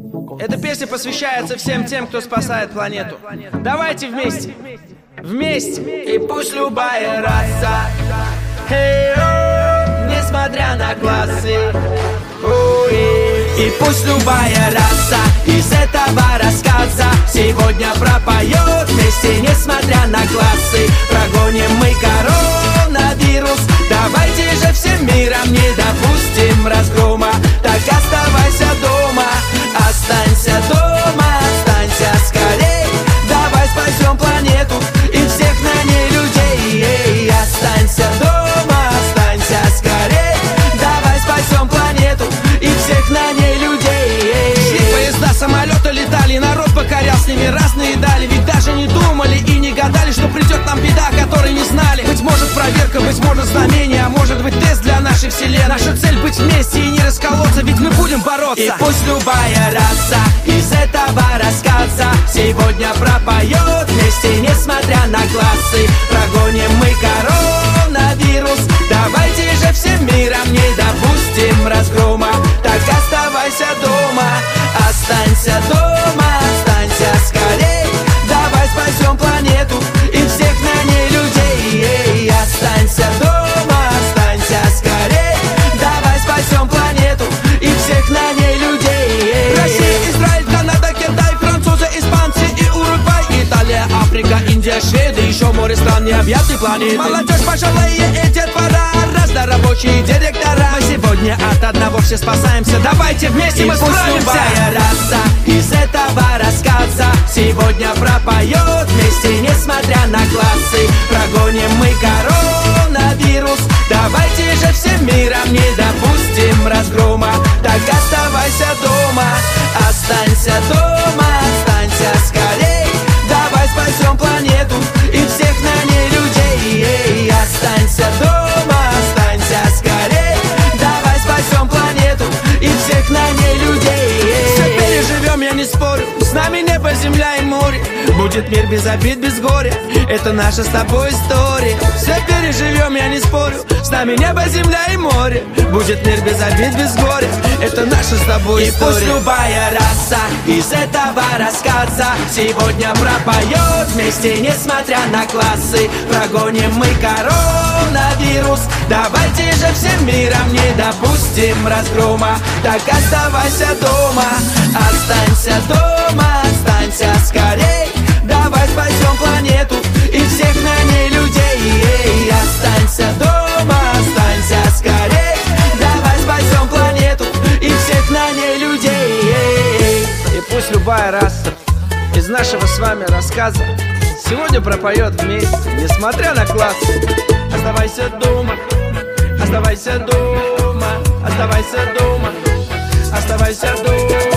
Эта песня посвящается всем тем, кто спасает планету. Давайте вместе. Вместе. И пусть любая раса, несмотря на классы, и пусть любая раса из этого рассказа сегодня пропоет вместе, несмотря на классы. Прогоним мы коронавирус. Давайте же всем миром не допустим разгрома. Так оставайся дома, останься дома, останься скорей. Давай спасем планету и всех на ней людей. Останься дома, останься скорей. Давай спасем планету и всех на ней людей. Шли поезда, самолеты летали, народ покорял с ними разные дали. Ведь даже не думали и не гадали, что придет нам беда, которой не знали. Быть может проверка, быть может знамение, а может быть тест для нашей вселенной. Наша цель быть вместе и не расколоться, ведь мы будем бороться. И пусть любая раса из этого рассказа сегодня пропоет вместе, несмотря на классы. Прогоним мы коронавирус. Давайте же всем миром не допустим разгрома. Так оставайся дома, останься дома, останься скорей. Давай спасем планету и всех на ней людей. Останься дома, останься скорей. Давай спасем планету и всех на ней людей. Россия, Израиль, Канада, Китай, французы, испанцы и Уругвай, Италия, Африка, Индия, Шведы, еще море стран необъятной планеты. Молодежь, пожилые и детвора, разнорабочие директора. Мы сегодня от одного все спасаемся. Давайте вместе мы справимся. Любая раса из этого рассказа сегодня пропоет вместе, несмотря на классы. Прогоним мы коронавирус. Давайте же всем миром не допустим разгрома. Так оставайся дома, останься дома, останься скорей. Давай спасем планету и всех на ней людей. Останься дома, останься скорей. Давай спасем планету и всех на ней людей. Все переживем, я не спорю, с нами небо, земля и море. Будет мир без обид, без горя. Это наша с тобой история. Все переживем, я не спорю, с нами небо, земля и море. Будет мир без обид, без горя. Это наша с тобой история. И пусть любая раса из этого рассказа сегодня пропоет вместе, несмотря на классы. Прогоним мы коронавирус. Давайте же всем миром не допустим разгрома. Так оставайся дома, останься дома, останься скорей. Давай спасем планету и всех на ней людей. Останься дома, останься скорей. Давай спасем планету и всех на ней людей. И пусть любая раса из нашего с вами рассказа сегодня пропоет вместе, несмотря на классы. Оставайся дома, оставайся дома, оставайся дома, оставайся дома.